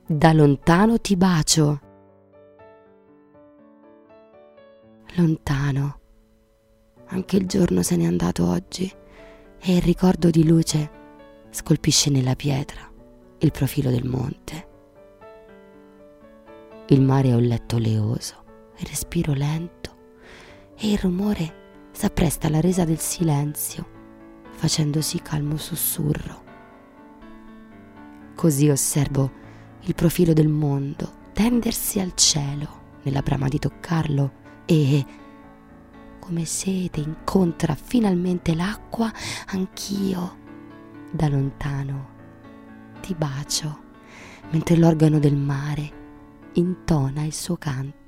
Da lontano ti bacio. Lontano. Anche il giorno se n'è andato oggi e il ricordo di luce scolpisce nella pietra il profilo del monte. Il mare è un letto oleoso, il respiro lento e il rumore s'appresta alla resa del silenzio, facendosi calmo sussurro. Così osservo il profilo del mondo tendersi al cielo nella brama di toccarlo e, come sete incontra finalmente l'acqua, anch'io da lontano ti bacio, mentre l'organo del mare intona il suo canto.